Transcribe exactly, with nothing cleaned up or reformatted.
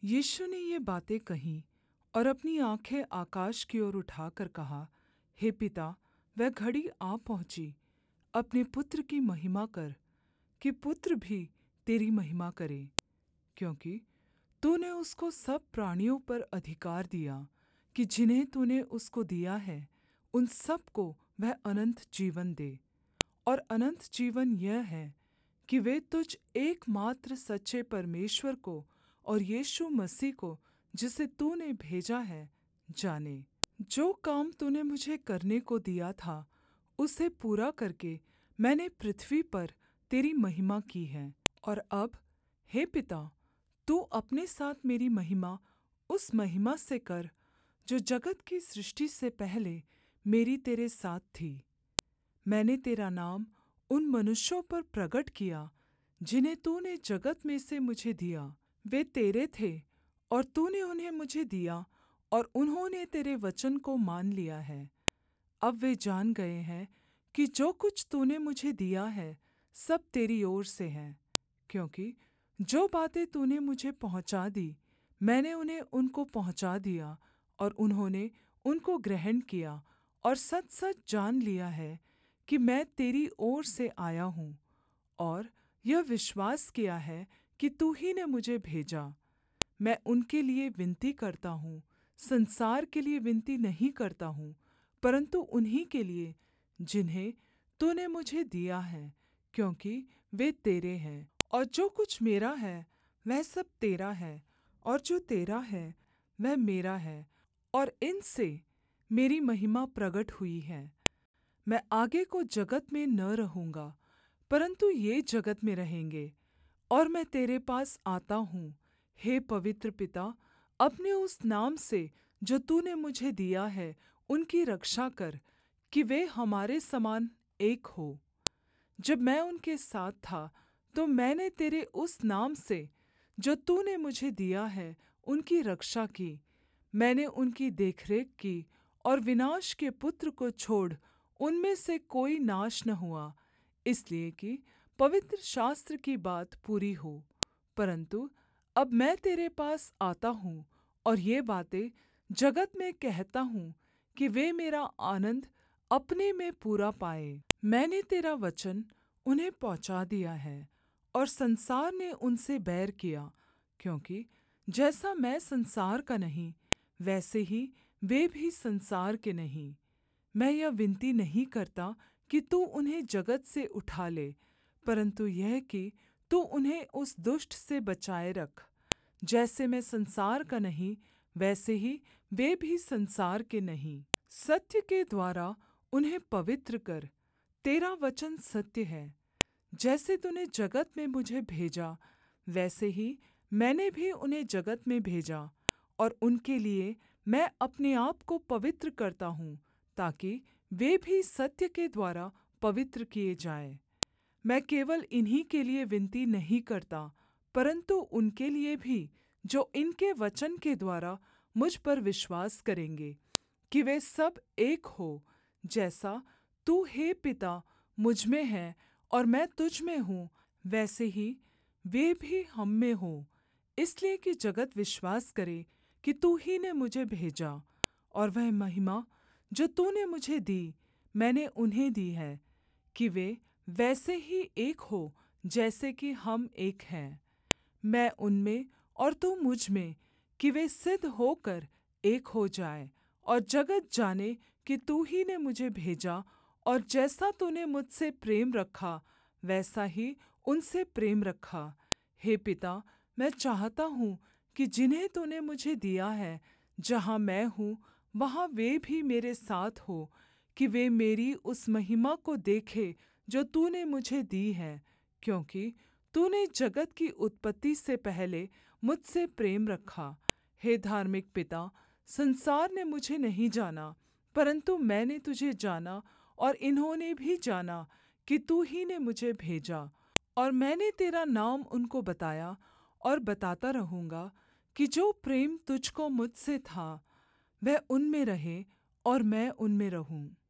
यीशु ने ये बातें कहीं और अपनी आँखें आकाश की ओर उठाकर कहा, हे पिता, वह घड़ी आ पहुँची। अपने पुत्र की महिमा कर, कि पुत्र भी तेरी महिमा करे, क्योंकि तूने उसको सब प्राणियों पर अधिकार दिया कि जिन्हें तूने उसको दिया है उन सब को वह अनन्त जीवन दे। और अनन्त जीवन यह है कि वे तुझ एकमात्र सच्चे परमेश्वर को और यीशु मसीह को, जिसे तूने भेजा है, जाने। जो काम तूने मुझे करने को दिया था, उसे पूरा करके मैंने पृथ्वी पर तेरी महिमा की है। और अब, हे पिता, तू अपने साथ मेरी महिमा उस महिमा से कर जो जगत की सृष्टि से पहले मेरी तेरे साथ थी। मैंने तेरा नाम उन मनुष्यों पर प्रगट किया जिन्हें तूने जगत में से मुझे दिया। वे तेरे थे और तूने उन्हें मुझे दिया, और उन्होंने तेरे वचन को मान लिया है। अब वे जान गए हैं कि जो कुछ तूने मुझे दिया है सब तेरी ओर से है, क्योंकि जो बातें तूने मुझे पहुँचा दी मैंने उन्हें उनको पहुँचा दिया, और उन्होंने उनको ग्रहण किया और सच-सच जान लिया है कि मैं तेरी ओर से आया हूँ, और यह विश्वास किया है कि तू ही ने मुझे भेजा। मैं उनके लिए विनती करता हूँ, संसार के लिए विनती नहीं करता हूँ, परन्तु उन्हीं के लिए जिन्हें तूने मुझे दिया है, क्योंकि वे तेरे हैं। और जो कुछ मेरा है वह सब तेरा है, और जो तेरा है वह मेरा है, और इनसे मेरी महिमा प्रगट हुई है। मैं आगे को जगत में न रहूँगा, परन्तु ये जगत में रहेंगे। और मैं तेरे पास आता हूँ, हे पवित्र पिता, अपने उस नाम से जो तूने मुझे दिया है उनकी रक्षा कर, कि वे हमारे समान एक हो। जब मैं उनके साथ था तो मैंने तेरे उस नाम से जो तूने मुझे दिया है उनकी रक्षा की। मैंने उनकी देखरेख की, और विनाश के पुत्र को छोड़ उनमें से कोई नाश न हुआ, इसलिए कि पवित्र शास्त्र की बात पूरी हो। परन्तु अब मैं तेरे पास आता हूँ, और ये बातें जगत में कहता हूँ कि वे मेरा आनन्द अपने में पूरा पाएँ। मैंने तेरा वचन उन्हें पहुँचा दिया है, और संसार ने उनसे बैर किया, क्योंकि जैसा मैं संसार का नहीं, वैसे ही वे भी संसार के नहीं। मैं यह विनती नहीं करता कि तू उन्हें जगत से उठा ले, परन्तु यह कि तू उन्हें उस दुष्ट से बचाए रख। जैसे मैं संसार का नहीं, वैसे ही वे भी संसार के नहीं। सत्य के द्वारा उन्हें पवित्र कर। तेरा वचन सत्य है। जैसे तूने जगत में मुझे भेजा, वैसे ही मैंने भी उन्हें जगत में भेजा, और उनके लिए मैं अपने आप को पवित्र करता हूँ, ताकि वे भी सत्य के द्वारा पवित्र किए जाएँ। मैं केवल इन्हीं के लिए विनती नहीं करता, परन्तु उनके लिए भी जो इनके वचन के द्वारा मुझ पर विश्वास करेंगे, कि वे सब एक हो, जैसा तू हे पिता मुझ में है और मैं तुझ में हूँ, वैसे ही वे भी हम में हों, इसलिए कि जगत विश्वास करे कि तू ही ने मुझे भेजा। और वह महिमा जो तूने मुझे दी मैंने उन्हें दी है, कि वे वैसे ही एक हो जैसे कि हम एक हैं। मैं उनमें और तू मुझ में, कि वे सिद्ध होकर एक हो जाए, और जगत जाने कि तू ही ने मुझे भेजा, और जैसा तूने मुझसे प्रेम रखा वैसा ही उनसे प्रेम रखा। हे पिता, मैं चाहता हूँ कि जिन्हें तूने मुझे दिया है, जहाँ मैं हूँ वहाँ वे भी मेरे साथ हो, कि वे मेरी उस महिमा को देखें जो तूने मुझे दी है, क्योंकि तूने जगत की उत्पत्ति से पहले मुझसे प्रेम रखा। हे धार्मिक पिता, संसार ने मुझे नहीं जाना, परन्तु मैंने तुझे जाना, और इन्होंने भी जाना कि तू ही ने मुझे भेजा। और मैंने तेरा नाम उनको बताया और बताता रहूँगा, कि जो प्रेम तुझको मुझसे था वह उनमें रहे और मैं उनमें रहूँ।